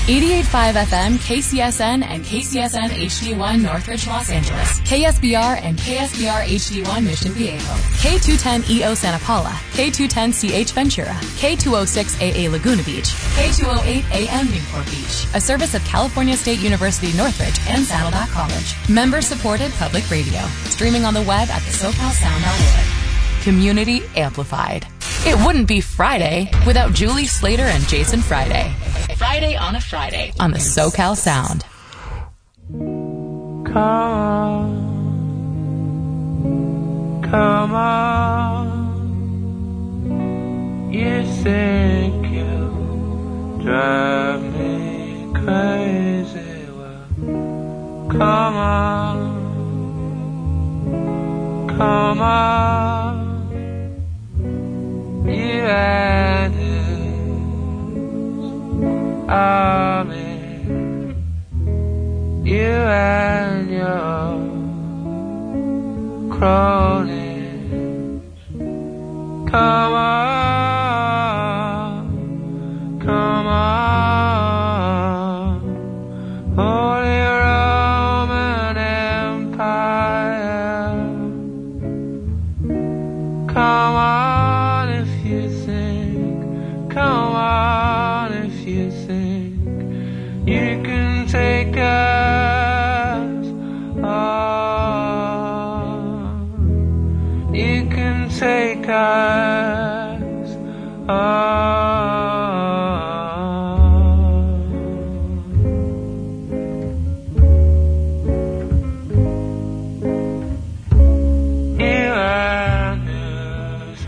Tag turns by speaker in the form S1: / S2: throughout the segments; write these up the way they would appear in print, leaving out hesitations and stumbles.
S1: 88.5 FM, KCSN, and KCSN HD1 Northridge, Los Angeles. KSBR and KSBR HD1 Mission Viejo. K210EO Santa Paula. K210CH Ventura. K206AA Laguna Beach. K208AM Newport Beach. A service of California State University Northridge and Saddleback College. Member-supported public radio. Streaming on the web at the SoCalSound.org. Community amplified. It wouldn't be Friday without Julie Slater and Jason Friday. Friday on a Friday on the SoCal Sound.
S2: Come on, you think you drive me crazy, well, come on, you and you and your cronies. Come on, Holy Roman Empire. Come on if you think, come on if you think you can take us on. You can take us on. You and us,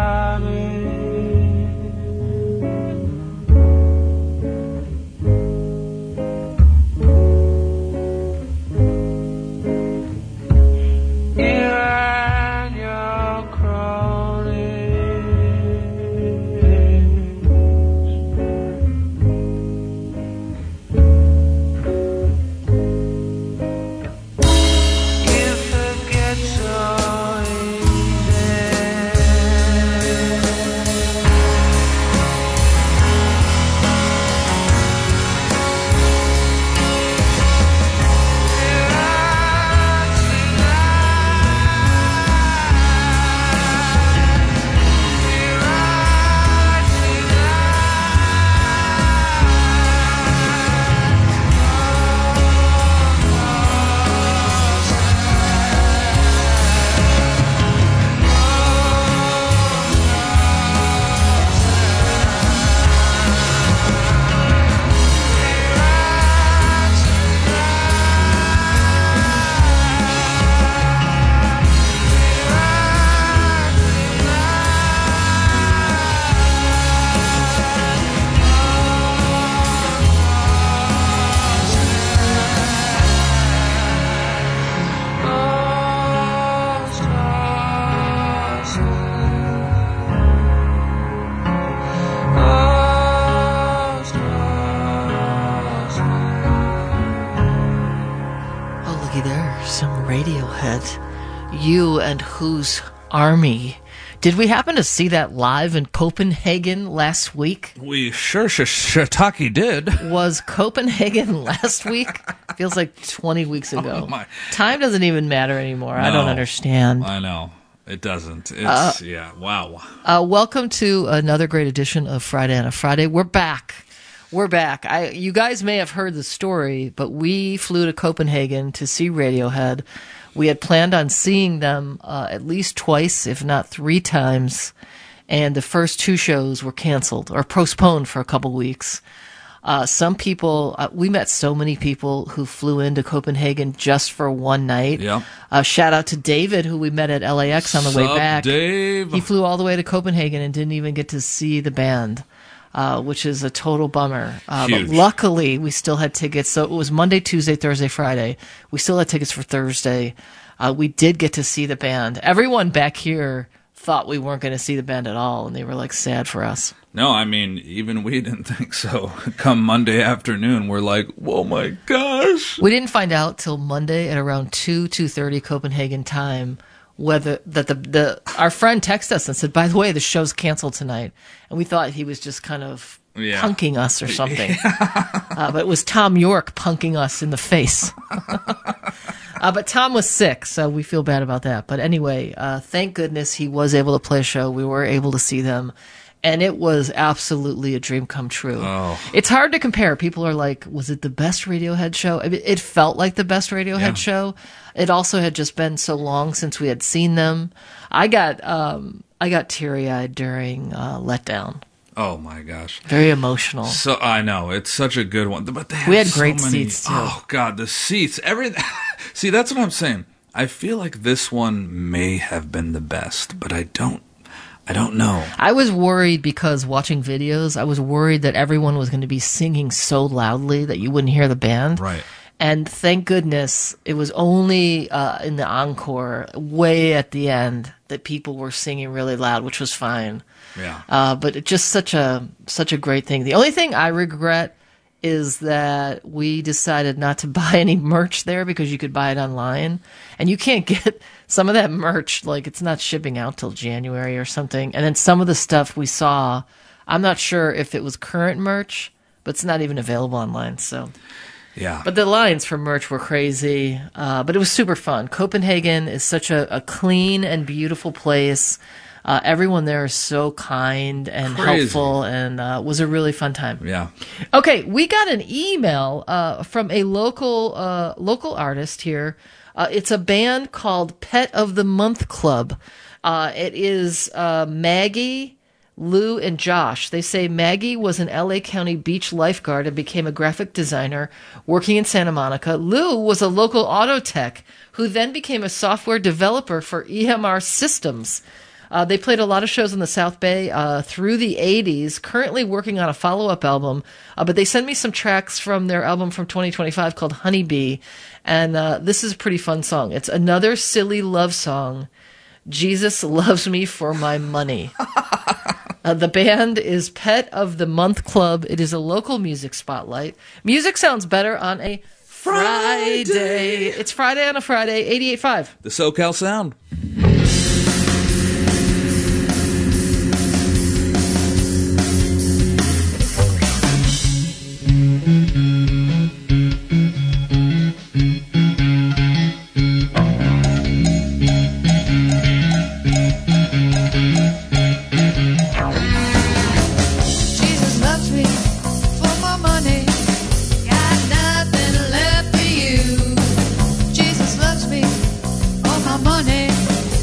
S3: You and Whose Army. Did we happen to see that live in Copenhagen last week?
S4: We shiitake did.
S3: Was Copenhagen last week? Feels like 20 weeks ago.
S4: Oh,
S3: time doesn't even matter anymore.
S4: No,
S3: I don't understand.
S4: I know. It doesn't. It's, yeah, wow.
S3: Welcome to another great edition of Friday on a Friday. We're back. You guys may have heard the story, but we flew to Copenhagen to see Radiohead. We had planned on seeing them at least twice, if not 3 times, and the first 2 shows were canceled or postponed for a couple weeks. Some people, we met so many people who flew into Copenhagen just for one night.
S4: Yeah.
S3: Shout out to David, who we met at LAX on the way back.
S4: Dave?
S3: He flew all the way to Copenhagen and didn't even get to see the band. Which is a total bummer. But luckily, we still had tickets. So it was Monday, Tuesday, Thursday, Friday. We still had tickets for Thursday. We did get to see the band. Everyone back here thought we weren't going to see the band at all, and they were like sad for us.
S4: No, I mean, even we didn't think so. Come Monday afternoon, we're like, oh my gosh.
S3: We didn't find out till Monday at around 2:30 Copenhagen time whether that our friend texted us and said, by the way, the show's canceled tonight. And we thought he was just kind of punking us or something. But it was Tom York punking us in the face. But Tom was sick, so we feel bad about that. But anyway, thank goodness he was able to play a show. We were able to see them. And it was absolutely a dream come true.
S4: Oh.
S3: It's hard to compare. People are like, was it the best Radiohead show? I mean, it felt like the best Radiohead show. It also had just been so long since we had seen them. I got teary-eyed during Letdown.
S4: Oh my gosh.
S3: Very emotional.
S4: So I know it's such a good one, but
S3: we had great seats too.
S4: Oh God, the seats, everything. See, that's what I'm saying. I feel like this one may have been the best, but I don't know.
S3: I was worried because watching videos, I was worried that everyone was going to be singing so loudly that you wouldn't hear the band.
S4: Right.
S3: And thank goodness it was only in the encore, way at the end, that people were singing really loud, which was fine.
S4: Yeah.
S3: But it's just such a great thing. The only thing I regret is that we decided not to buy any merch there because you could buy it online. And you can't get some of that merch, like it's not shipping out till January or something. And then some of the stuff we saw, I'm not sure if it was current merch, but it's not even available online. So,
S4: yeah.
S3: But the lines for merch were crazy. But it was super fun. Copenhagen is such a clean and beautiful place. Everyone there is so kind and helpful, and was a really fun time.
S4: Yeah.
S3: Okay, we got an email from a local artist here. It's a band called Pet of the Month Club. It is Maggie, Lou, and Josh. They say Maggie was an LA County beach lifeguard and became a graphic designer working in Santa Monica. Lou was a local auto tech who then became a software developer for EMR Systems. They played a lot of shows in the South Bay through the 80s, currently working on a follow-up album. But they sent me some tracks from their album from 2025 called Honeybee. And this is a pretty fun song. It's another silly love song. Jesus loves me for my money. The band is Pet of the Month Club. It is a local music spotlight. Music sounds better on a Friday. It's Friday on a Friday, 88.5.
S4: The SoCal Sound.
S5: Money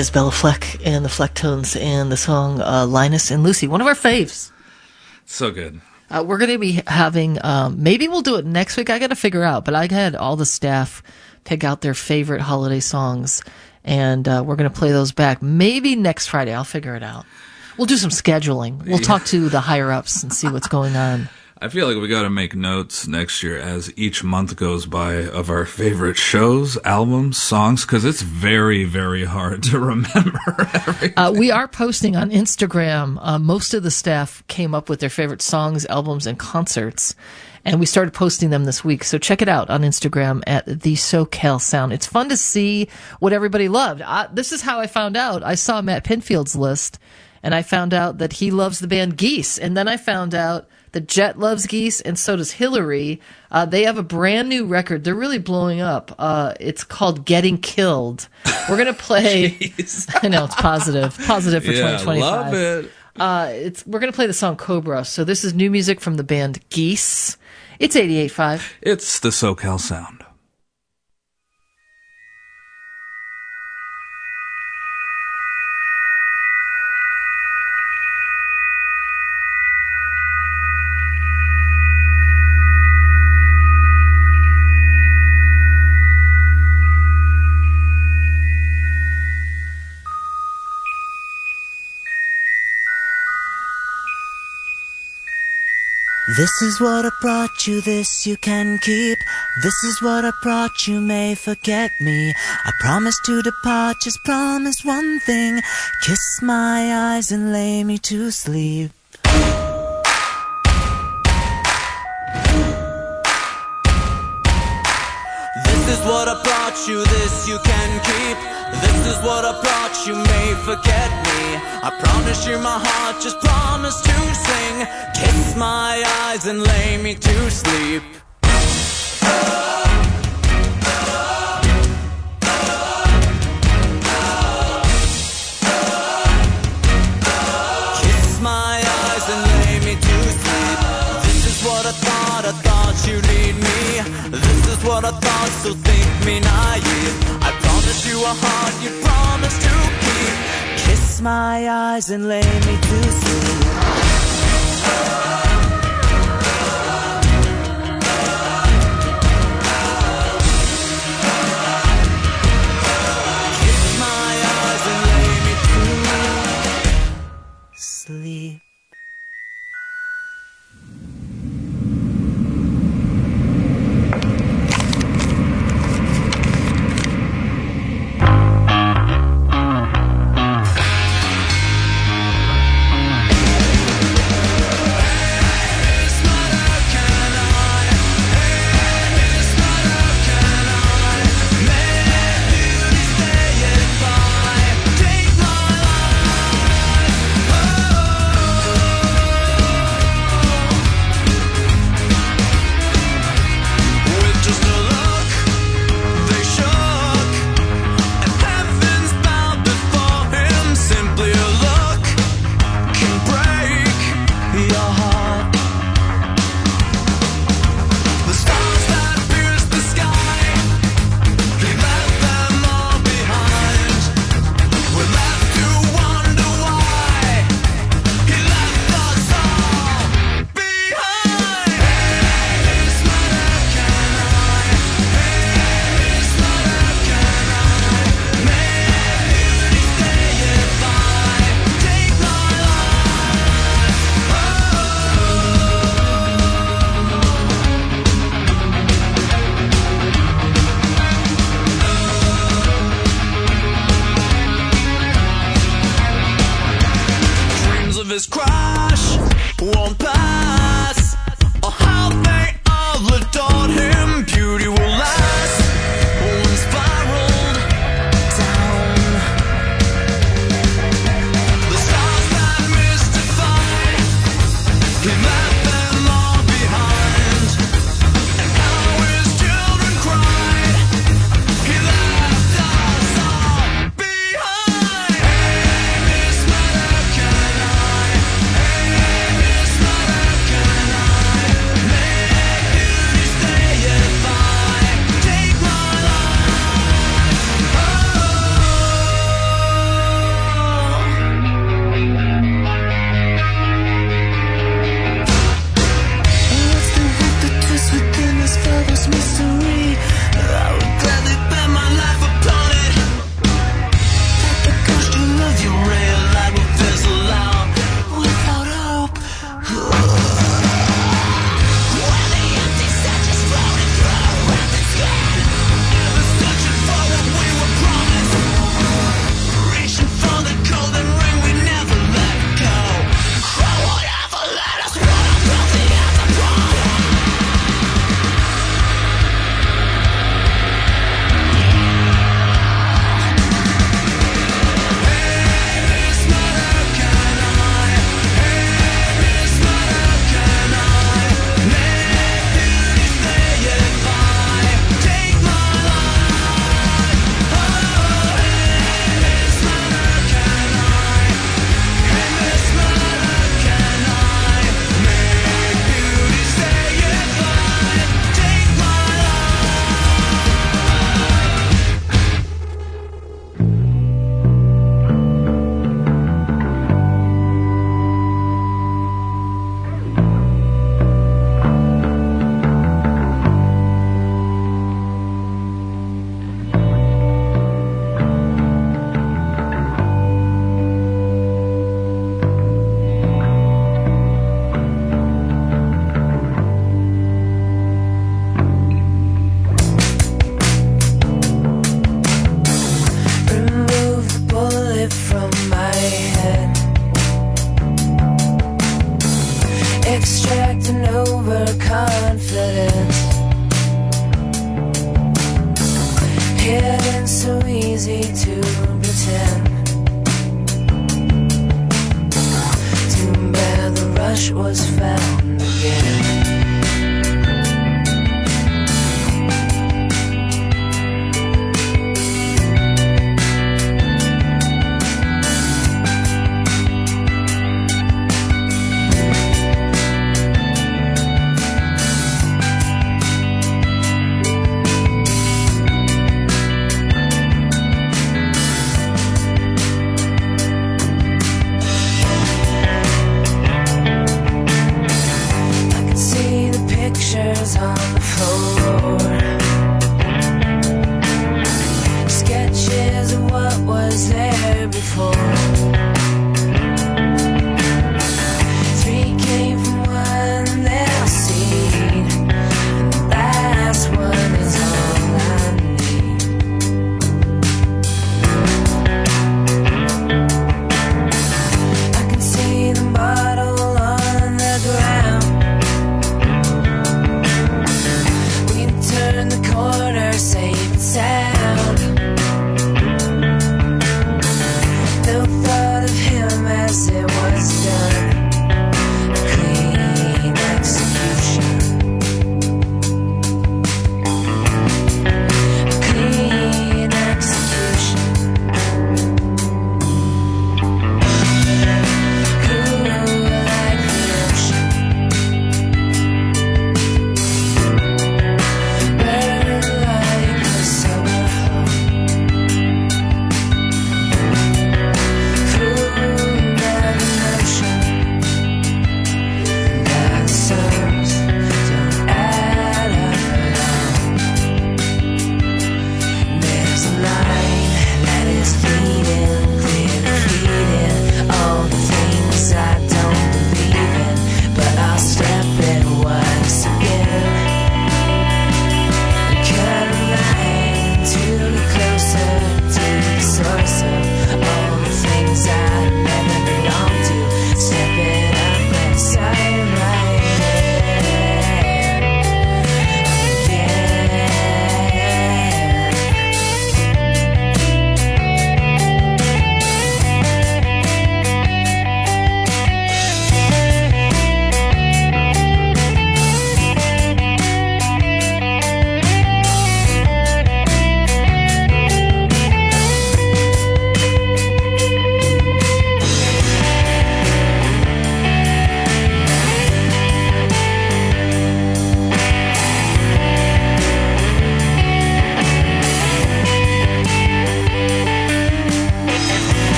S3: is Bella Fleck and the Flecktones and the song Linus and Lucy, one of our faves.
S4: So good.
S3: We're going to be having, maybe we'll do it next week. I got to figure out, but I had all the staff pick out their favorite holiday songs, and we're going to play those back. Maybe next Friday. I'll figure it out. We'll do some scheduling. We'll talk to the higher ups and see what's going on.
S4: I feel like we got to make notes next year as each month goes by of our favorite shows, albums, songs, because it's very, very hard to remember everything.
S3: We are posting on Instagram. Most of the staff came up with their favorite songs, albums, and concerts, and we started posting them this week. So check it out on Instagram at The SoCal Sound. It's fun to see what everybody loved. This is how I found out. I saw Matt Pinfield's list, and I found out that he loves the band Geese, and then I found out that Jet loves Geese, and so does Hillary. They have a brand new record. They're really blowing up. It's called Getting Killed. We're going to play... I know, it's positive. Positive for 2025.
S4: Love it.
S3: We're going to play the song Cobra. So this is new music from the band Geese. It's 88.5.
S4: It's the SoCal Sound.
S5: This is what I brought you, this you can keep. This is what I brought you, may forget me. I promise to depart, just promise one thing. Kiss my eyes and lay me to sleep. This is what I brought you, this you can keep. This is what I brought you, may forget me. I promise you my heart, just promise to sing. Kiss my eyes and lay me to sleep. Kiss my eyes and lay me to sleep. This is what I thought you'd need me. This is what I thought, so think me naive. I promise you a heart you promise to keep. Kiss my eyes and lay me to sleep. Kiss my eyes and lay me to sleep. His crush won't pass, or how they all adored him. Beauty will last when spiraled down. The stars that mystified, he left them all behind. And how his children cried, he left us all behind. Hey, Miss Mother, can I? Hey, Miss Mother, can
S6: extracting overconfidence. Hidden so easy to pretend. Too bad the rush was found again.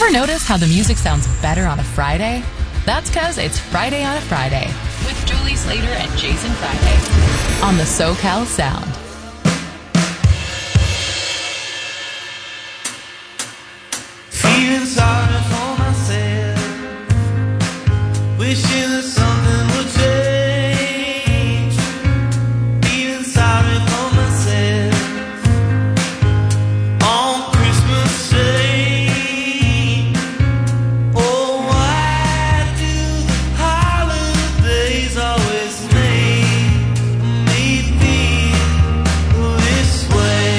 S1: Ever notice how the music sounds better on a Friday? That's because it's Friday on a Friday with Julie Slater and Jason Friday on the SoCal Sound.
S7: Feeling sorry for myself, wishing that something would change. Feeling sorry for myself on Christmas Day. Oh, why do the holidays always make me feel this way?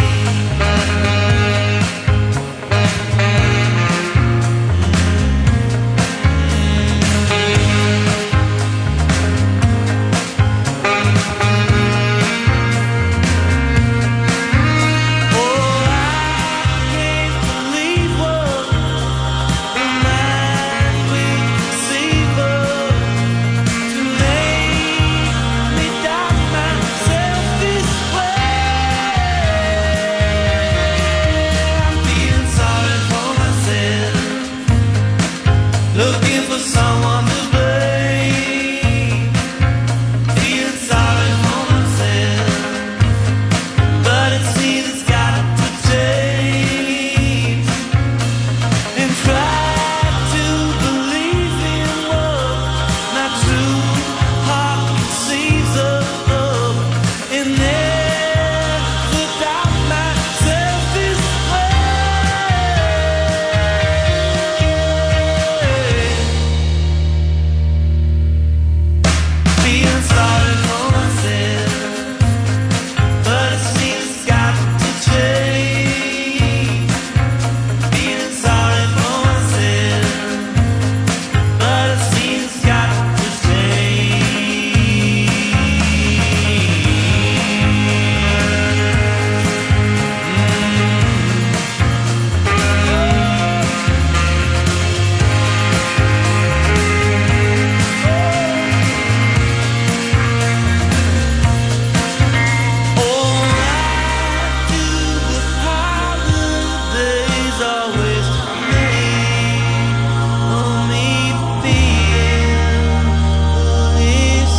S7: Looking for someone to blame, feeling sorry for myself, but it seems it's got to change, and try to believe in love, my true heart conceives of love, and never doubt myself this way. Feeling sorry for myself, but it seems it's got to change. Feeling sorry for myself, but it seems it's got to change. Oh, why do the holidays always make me feel this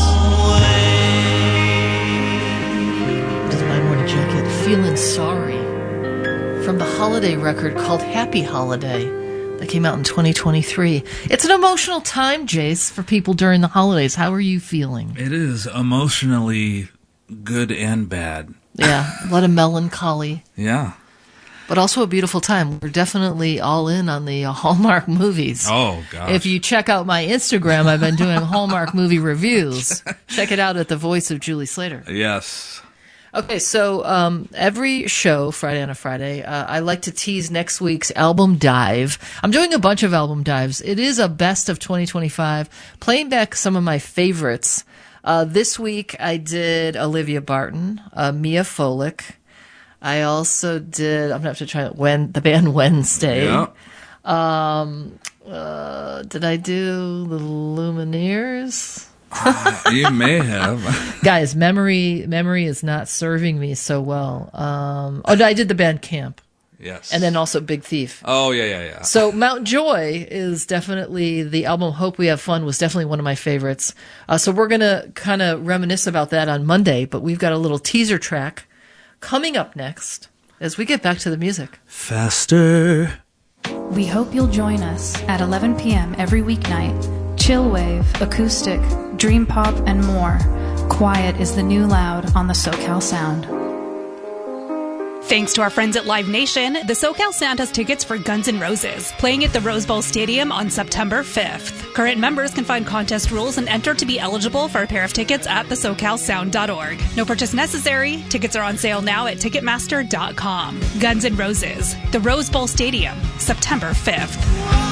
S7: way?
S3: This is my morning jacket. Feeling Sorry from the holiday record called Happy Holiday that came out in 2023. It's an emotional time, Jace, for people during the holidays. How are you feeling?
S4: It is emotionally good and bad.
S3: Yeah, a lot of melancholy,
S4: Yeah.
S3: but also a beautiful time. We're definitely all in on the Hallmark movies.
S4: Oh, gosh.
S3: If you check out my Instagram, I've been doing Hallmark movie reviews. Check it out at the voice of Julie Slater.
S4: Yes.
S3: Okay, so every show, Friday on a Friday, I like to tease next week's album dive. I'm doing a bunch of album dives. It is a best of 2025, playing back some of my favorites. This week I did Olivia Barton, Mia Folick. I also did, I'm going to have to try it, the band Wednesday.
S4: Yeah.
S3: Did I do the Lumineers?
S4: You may have.
S3: Guys, memory is not serving me so well. I did the band Camp,
S4: Yes.
S3: and then also Big Thief.
S4: Oh, yeah.
S3: So Mount Joy is definitely, the album Hope We Have Fun was definitely one of my favorites. So we're going to kind of reminisce about that on Monday, but we've got a little teaser track coming up next as we get back to the music.
S4: Faster.
S8: We hope you'll join us at 11 p.m. every weeknight. Chillwave, acoustic, dream pop, and more. Quiet is the new loud on the SoCal Sound.
S9: Thanks to our friends at Live Nation, the SoCal Sound has tickets for Guns N' Roses, playing at the Rose Bowl Stadium on September 5th. Current members can find contest rules and enter to be eligible for a pair of tickets at thesocalsound.org. No purchase necessary. Tickets are on sale now at Ticketmaster.com. Guns N' Roses, the Rose Bowl Stadium, September 5th.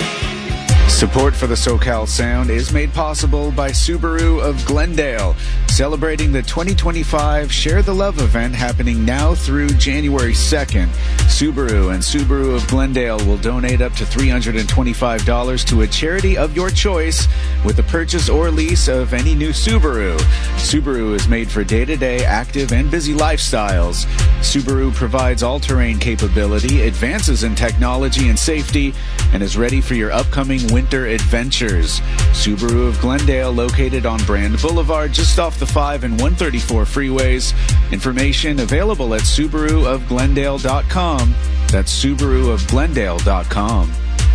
S10: Support for the SoCal Sound is made possible by Subaru of Glendale. celebrating the 2025 Share the Love event happening now through January 2nd. Subaru and Subaru of Glendale will donate up to $325 to a charity of your choice with the purchase or lease of any new Subaru. Subaru is made for day-to-day active and busy lifestyles. Subaru provides all-terrain capability, advances in technology and safety, and is ready for your upcoming winter adventures. Subaru of Glendale, located on Brand Boulevard, just off the 5 and 134 freeways. Information available at SubaruofGlendale.com. That's SubaruofGlendale.com.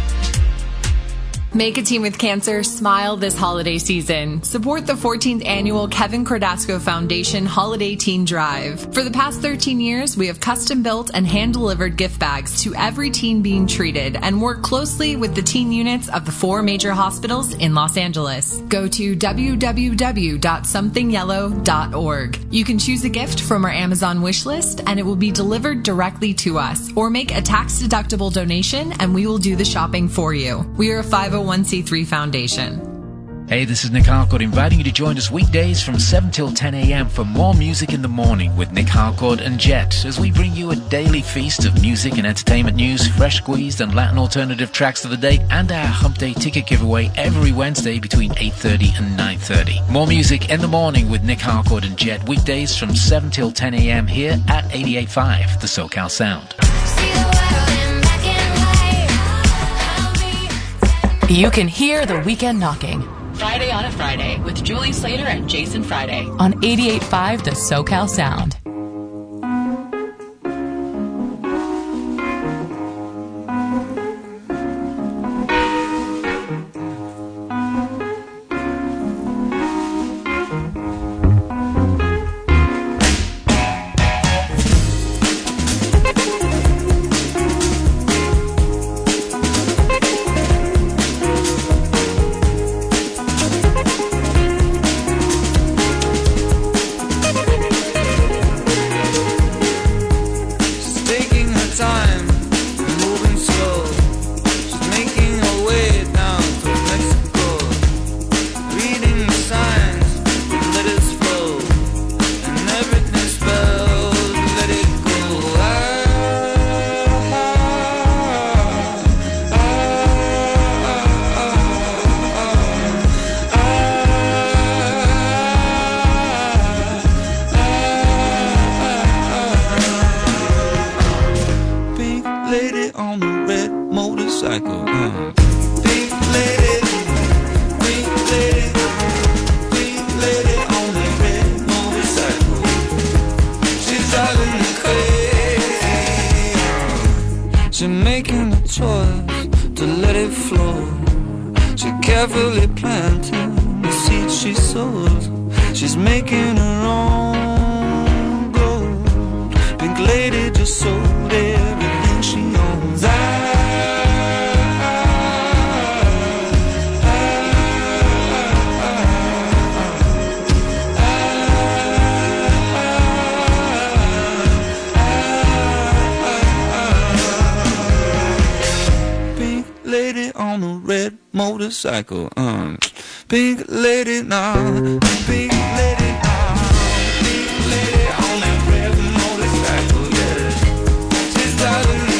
S11: Make a team with cancer. Smile this holiday season. Support the 14th annual Kevin Cordasco Foundation Holiday Teen Drive. For the past 13 years, we have custom built and hand delivered gift bags to every teen being treated and work closely with the teen units of the 4 major hospitals in Los Angeles. Go to www.somethingyellow.org. You can choose a gift from our Amazon wish list and it will be delivered directly to us, or make a tax-deductible donation and we will do the shopping for you. We are a 501c3 foundation.
S12: Hey, this is Nick Harcourt inviting you to join us weekdays from 7 till 10 a.m. for more music in the morning with Nick Harcourt and Jet, as we bring you a daily feast of music and entertainment news, fresh squeezed and Latin alternative tracks of the day, and our Hump Day ticket giveaway every Wednesday between 8:30 and 9:30. More music in the morning with Nick Harcourt and Jet, weekdays from 7 till 10 a.m. here at 88.5, the SoCal Sound.
S1: You can hear the weekend knocking. Friday on a Friday with Julie Slater and Jason Friday on 88.5 The SoCal Sound.
S2: Motorcycle, pink lady now, pink lady now, pink lady on that red motorcycle, yeah, she's driving me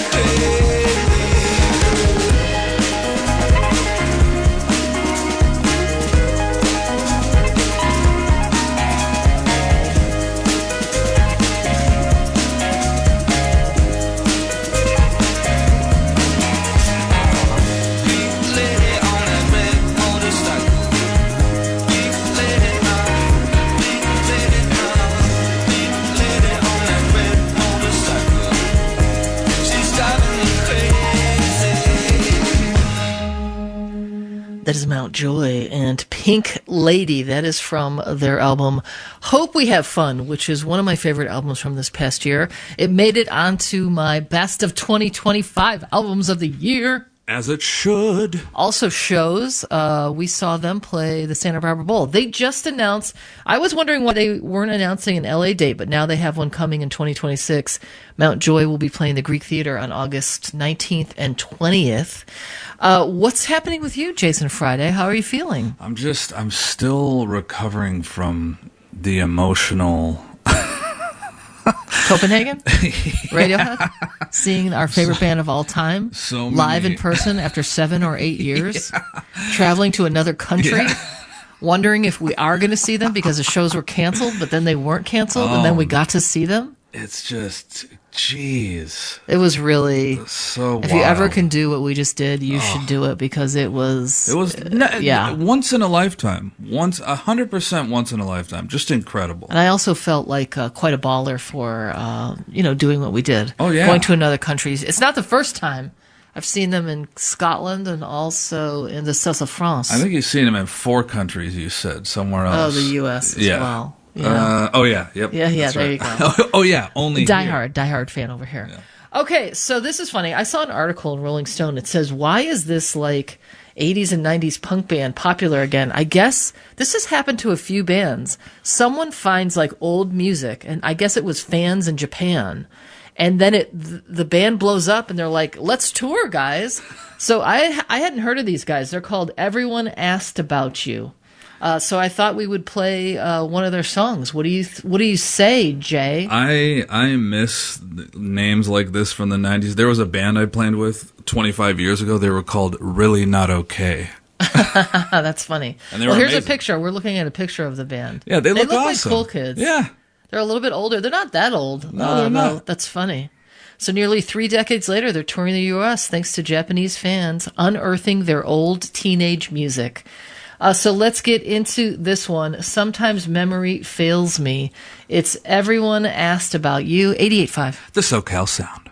S3: That is Mount Joy and Pink Lady. That is from their album Hope We Have Fun, which is one of my favorite albums from this past year. It made it onto my best of 2025 albums of the year.
S4: As it should.
S3: Also shows, we saw them play the Santa Barbara Bowl. They just announced, I was wondering why they weren't announcing an LA date, but now they have one coming in 2026. Mount Joy will be playing the Greek Theater on August 19th and 20th. What's happening with you, Jason Friday? How are you feeling?
S4: I'm still recovering from the emotional.
S3: Copenhagen? Radiohead? Seeing our favorite band of all time
S4: So
S3: live
S4: many-
S3: in person after 7 or 8 years, traveling to another country, wondering if we are going to see them because the shows were canceled, but then they weren't canceled, and then we got to see them.
S4: It's just, jeez.
S3: It was really
S4: So
S3: If you ever
S4: wild.
S3: can do what we just did, you should do it because it was.
S4: Yeah.
S3: yeah.
S4: Once in a lifetime. 100% once in a lifetime. Just incredible.
S3: And I also felt like quite a baller for doing what we did.
S4: Oh, yeah.
S3: Going to another country. It's not the first time. I've seen them in Scotland and also in the south of France.
S4: I think you've seen him in 4 countries, you said, somewhere
S3: Oh,
S4: else.
S3: the U.S. as
S4: Yeah.
S3: well. Yeah.
S4: Oh, yeah. Yep.
S3: Yeah,
S4: That's
S3: there
S4: right.
S3: you go.
S4: Oh, yeah. Only here.
S3: diehard fan over here. Okay, so this is funny. I saw an article in Rolling Stone. It says, why is this like 80s and 90s punk band popular again? I guess this has happened to a few bands. Someone finds like old music, and I guess it was fans in Japan. And then the band blows up and they're like, let's tour, guys. So I hadn't heard of these guys. They're called Everyone Asked About You. So I thought we would play one of their songs. What do you say, Jay?
S4: I miss names like this from the 90s. There was a band I played with 25 years ago. They were called Really Not Okay.
S3: That's funny.
S4: And they
S3: Well,
S4: were
S3: here's
S4: amazing.
S3: a picture. We're looking at a picture of the band.
S4: Yeah, they look
S3: like
S4: awesome.
S3: cool kids.
S4: Yeah.
S3: They're a little bit older. They're not that old.
S4: No, they're not.
S3: That's funny. So nearly 3 decades later, they're touring the U.S. thanks to Japanese fans unearthing their old teenage music. So let's get into this one. Sometimes Memory Fails Me. It's Everyone Asked About You, 88.5.
S4: The SoCal Sound.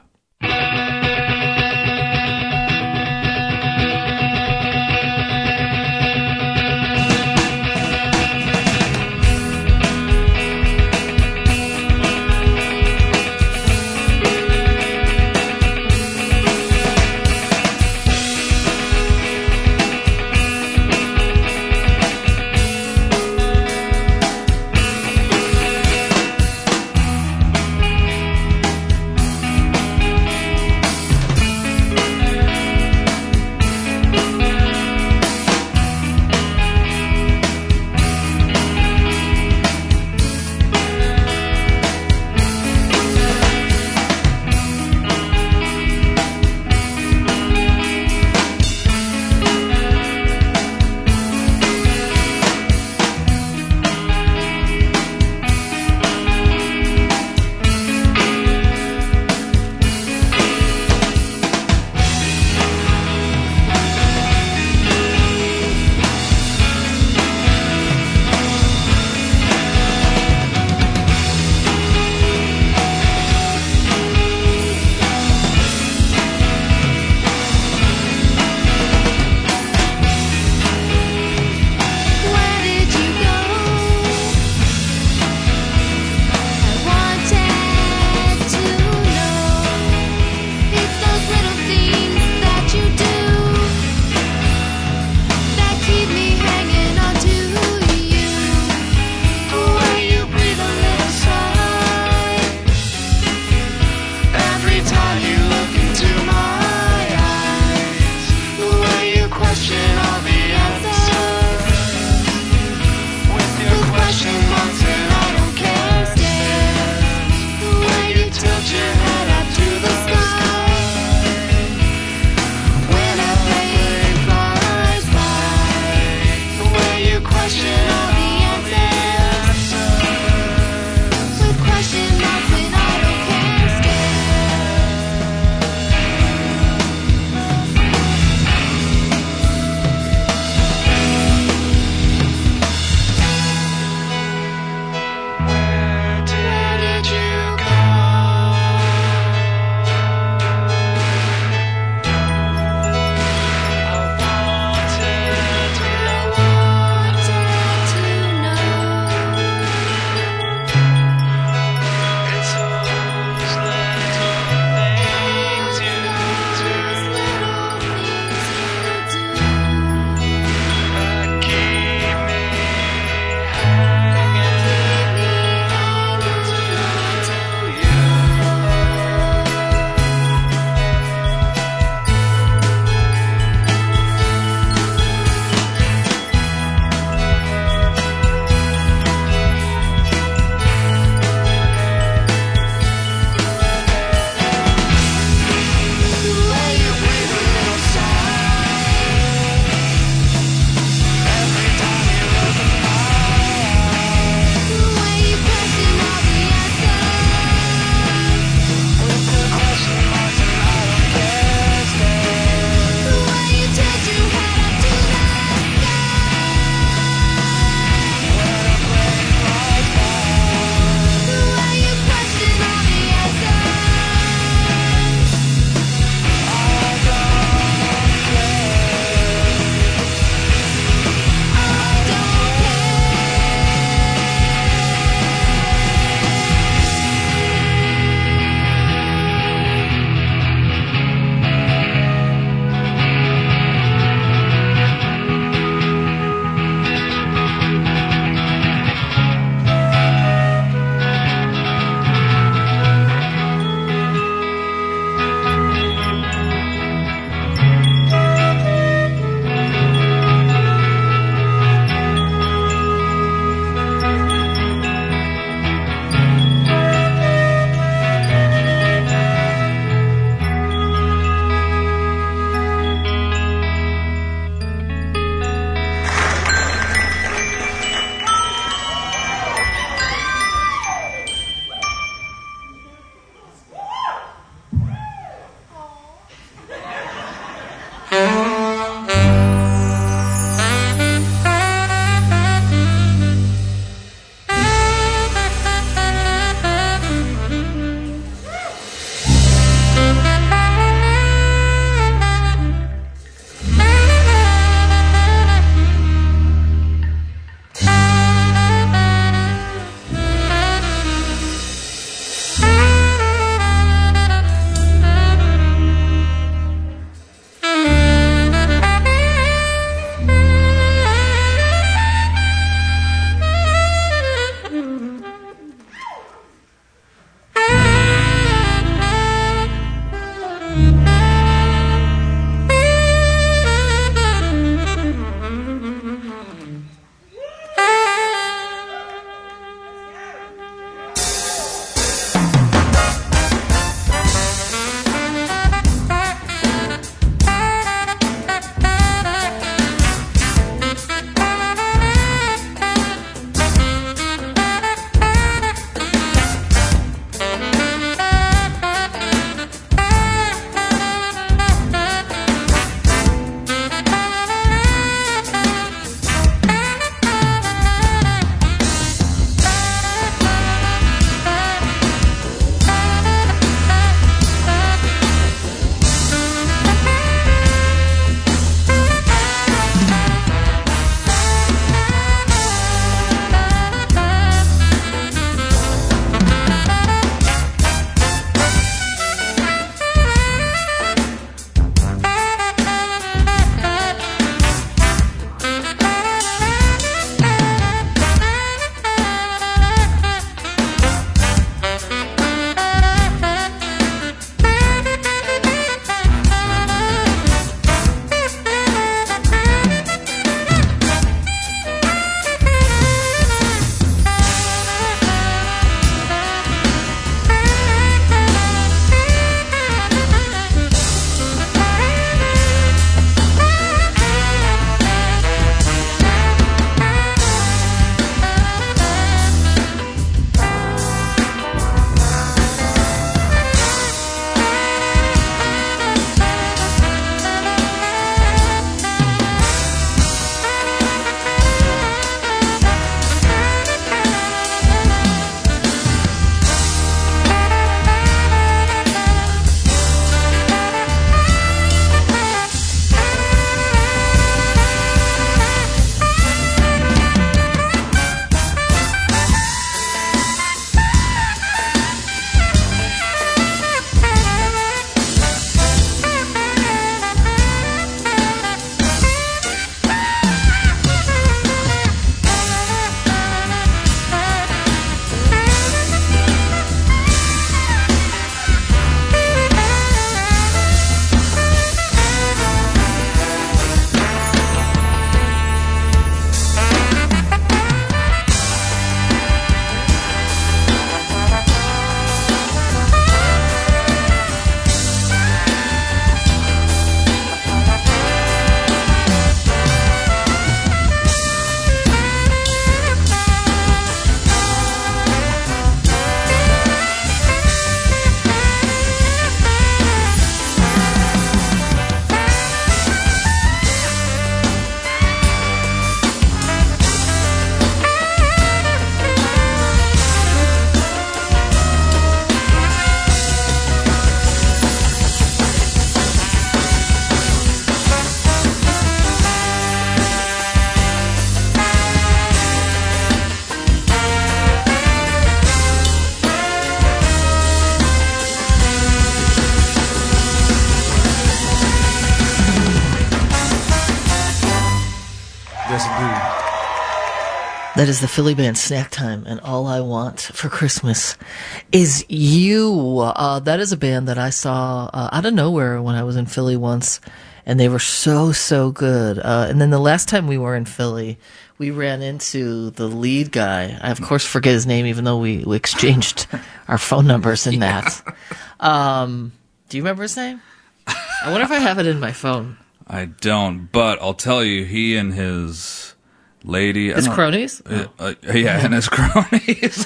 S3: Buzz Boo. That is the Philly band Snack Time, and All I Want for Christmas is You. That is a band that I saw out of nowhere when I was in Philly once, and they were so good. And then the last time we were in Philly, we ran into the lead guy. I, of course, forget his name, even though we exchanged our phone numbers in that. Do you remember his name? I wonder if I have it in my phone.
S4: I don't, but I'll tell you, he and his lady...
S3: His cronies?
S4: Yeah, and his cronies.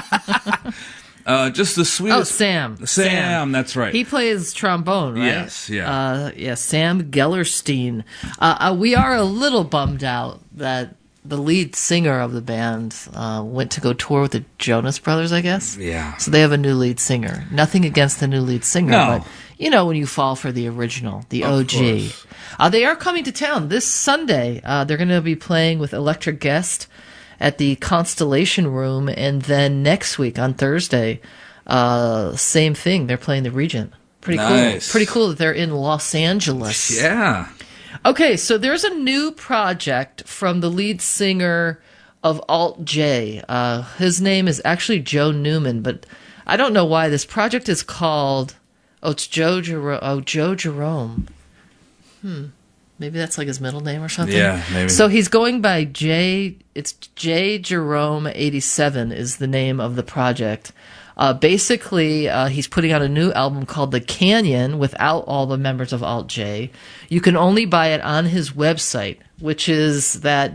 S4: Just the sweetest...
S3: Oh, Sam.
S4: Sam, that's right.
S3: He plays trombone, right?
S4: Yes, yeah.
S3: Sam Gellerstein. We are a little bummed out that the lead singer of the band went to go tour with the Jonas Brothers, I guess.
S4: Yeah.
S3: So they have a new lead singer. Nothing against the new lead singer,
S4: No.
S3: but you know when you fall for the original, the OG. They are coming to town this Sunday. They're going to be playing with Electric Guest at the Constellation Room, and then next week on Thursday, same thing. They're playing the Regent. Pretty
S4: Nice.
S3: cool. Pretty cool that they're in Los Angeles.
S4: Yeah.
S3: Okay, so there's a new project from the lead singer of Alt J. His name is actually Joe Newman, but I don't know why this project is called. Oh, it's Joe Jerome. Oh, Joe Jerome. Maybe that's like his middle name or something.
S4: Yeah, maybe.
S3: So he's going by J. It's J Jerome 87 is the name of the project. Basically, he's putting out a new album called The Canyon without all the members of Alt J. You can only buy it on his website, which is that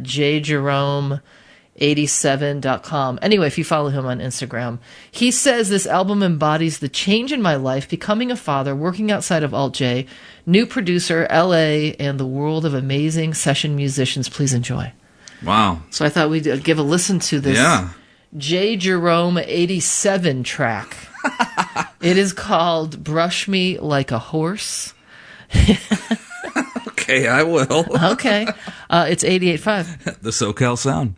S3: jjerome87.com. Anyway, if you follow him on Instagram, he says this album embodies the change in my life, becoming a father, working outside of Alt J, new producer, LA, and the world of amazing session musicians. Please enjoy.
S4: Wow.
S3: So I thought we'd give a listen to this.
S4: Yeah.
S3: J. Jerome 87 track. It is called Brush Me Like a Horse.
S4: Okay, I will.
S3: Okay. It's 88.5.
S4: The SoCal Sound.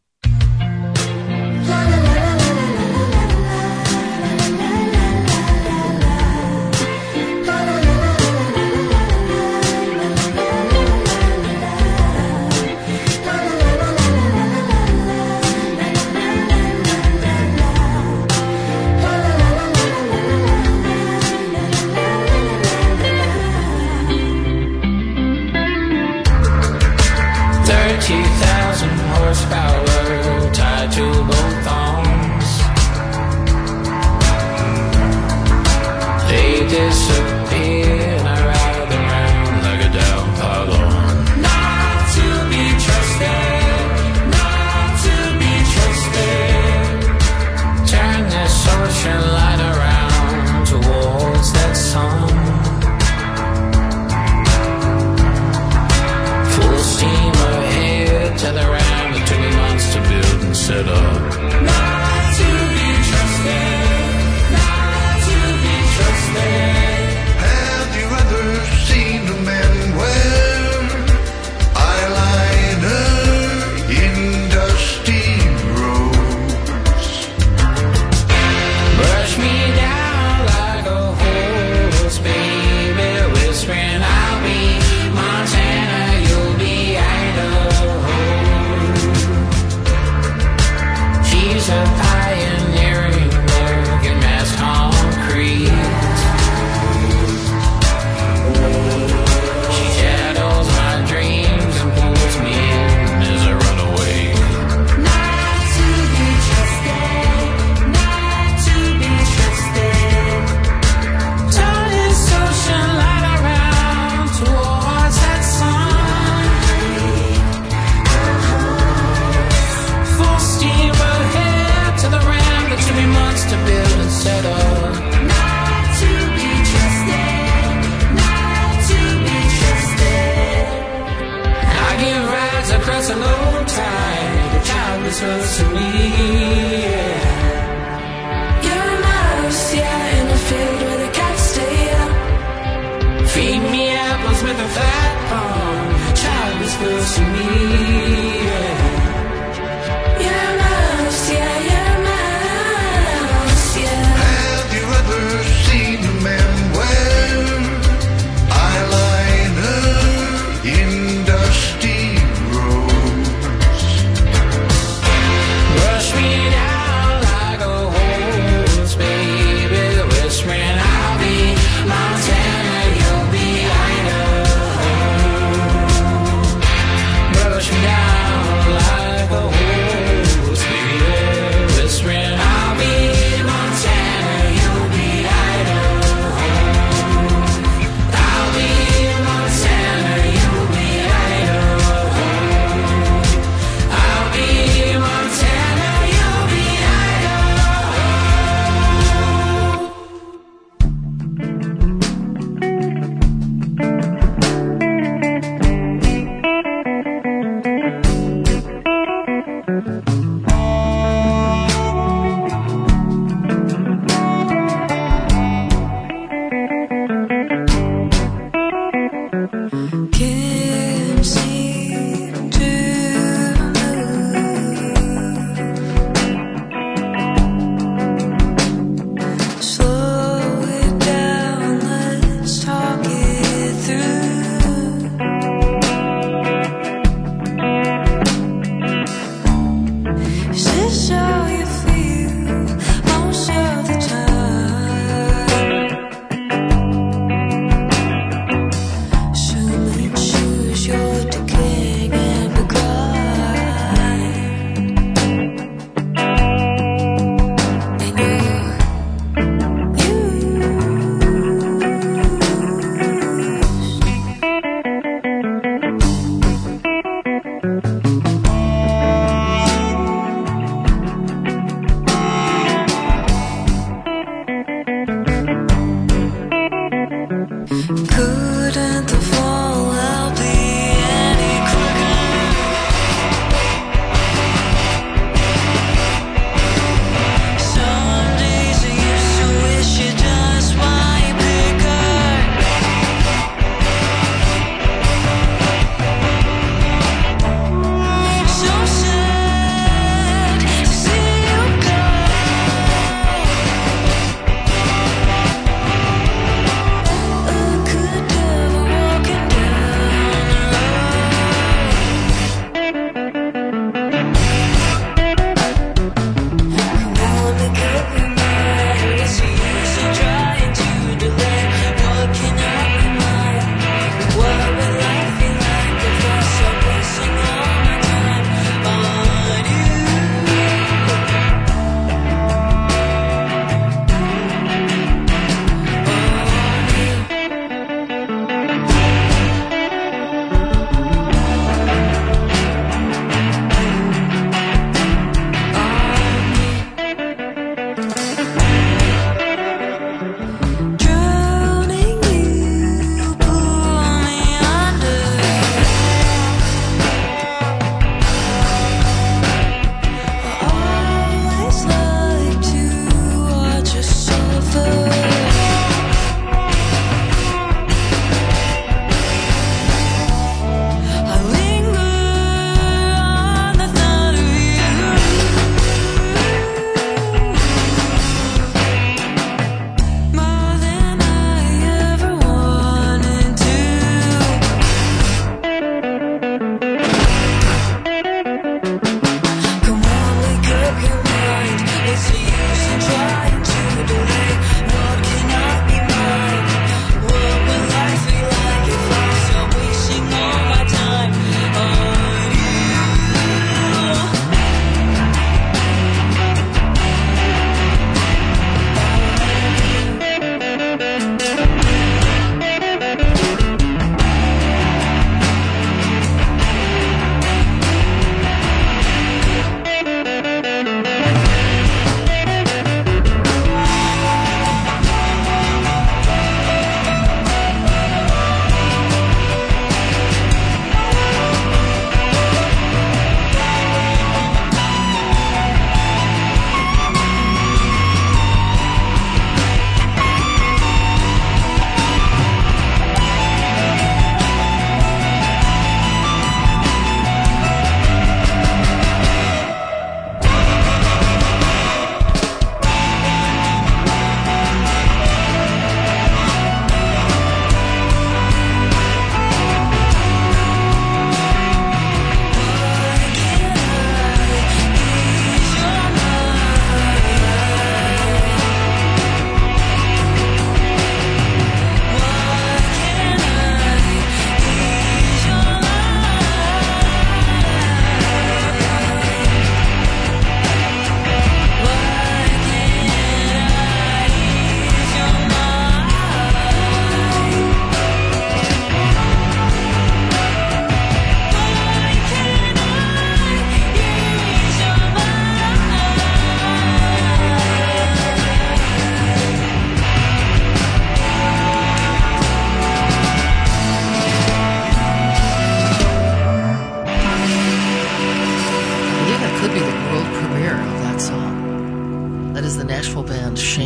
S13: Horsepower tied to both arms. They disappear and I ride around like a down pylon. Not to be trusted, not to be trusted. Turn this ocean light around towards that sun. Full steam ahead to the round that took me months to build and set up. Not to be trusted, not to be trusted.
S14: Have you ever seen a man wear eyeliner in dusty roads?
S13: Brush me down like a horse, baby, whispering I'll be Montana, you'll be Idaho. She's a pioneering work in mass concrete. She shadows my dreams and pulls me in as I run away. Not to be trusted, not to be trusted. Turn this ocean light around towards that sun. Full steam ahead to the ram that took me months to build and set up. Not to be trusted, not to be trusted. I give rides across a low tide, the childless loves to me. You're a mouse, yeah, in the field where the cats stay up. Feed me apples with a flat palm, childless loves to me. You're a mouse, yeah, you're a mouse, yeah.
S14: Have you ever seen a man wear eyeliner in dusty roads?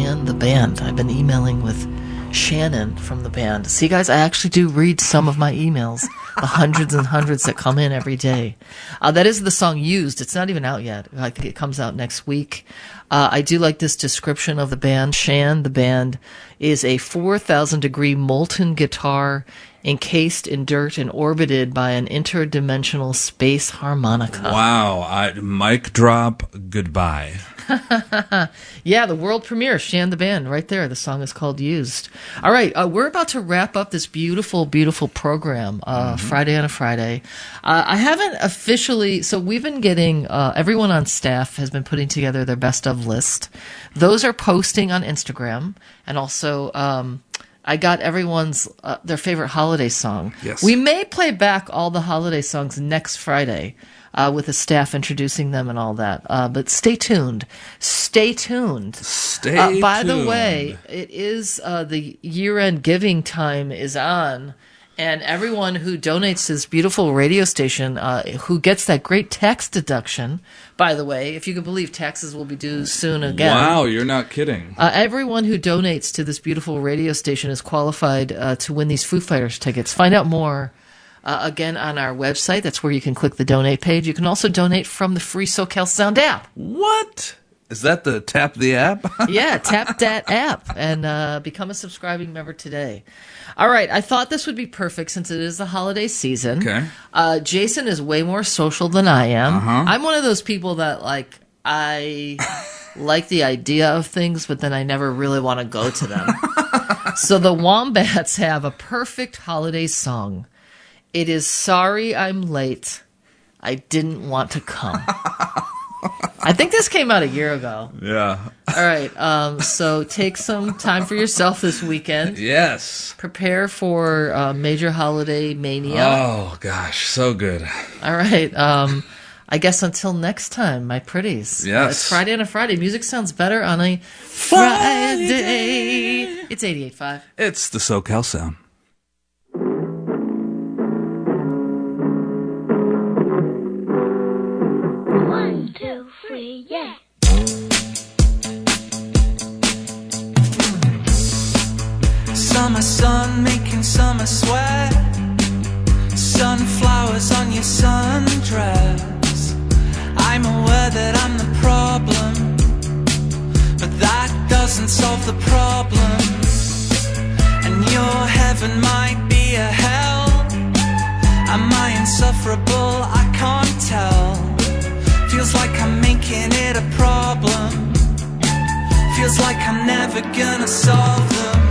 S3: Shan the Band. I've been emailing with Shannon from the band. See, guys, I actually do read some of my emails, the hundreds and hundreds that come in every day. That is the song Used. It's not even out yet. I think it comes out next week. I do like this description of the band. Shan the Band is a 4,000-degree molten guitar encased in dirt and orbited by an interdimensional space harmonica.
S4: Wow. Mic drop, goodbye.
S3: Yeah, the world premiere, Shan the Band, right there. The song is called Used. All right, we're about to wrap up this beautiful, beautiful program, Friday on a Friday. I haven't officially, so we've been getting, everyone on staff has been putting together their best of list. Those are posting on Instagram, and also, I got everyone's their favorite holiday song.
S4: Yes.
S3: We may play back all the holiday songs next Friday with the staff introducing them and all that. But stay tuned. Stay tuned.
S4: Stay
S3: by
S4: tuned.
S3: the way, it is the year-end giving time is on. And everyone who donates to this beautiful radio station, who gets that great tax deduction, by the way, if you can believe taxes will be due soon again.
S4: Wow, you're not kidding.
S3: Everyone who donates to this beautiful radio station is qualified to win these Foo Fighters tickets. Find out more, again, on our website. That's where you can click the donate page. You can also donate from the free SoCal Sound app.
S4: What? Is that the Tap the App?
S3: Yeah, tap that app and become a subscribing member today. All right, I thought this would be perfect since it is the holiday season.
S4: Okay.
S3: Jason is way more social than I am.
S4: Uh-huh.
S3: I'm one of those people that, like, I like the idea of things, but then I never really want to go to them. So the Wombats have a perfect holiday song. It is Sorry I'm Late. I Didn't Want to Come. I think this came out a year ago.
S4: Yeah.
S3: All right. So take some time for yourself this weekend.
S4: Yes.
S3: Prepare for major holiday mania.
S4: Oh, gosh. So good.
S3: All right. I guess until next time, my pretties.
S4: Yes.
S3: It's Friday on a Friday. Music sounds better on a Friday. It's 88.5.
S4: It's the SoCal Sound.
S15: One, two, three, yeah.
S7: Summer sun making summer sweat. Sunflowers on your sundress. I'm aware that I'm the problem, but that doesn't solve the problem. And your heaven might be a hell. Am I insufferable? I can't tell. Feels like I'm making it a problem. Feels like I'm never gonna solve them.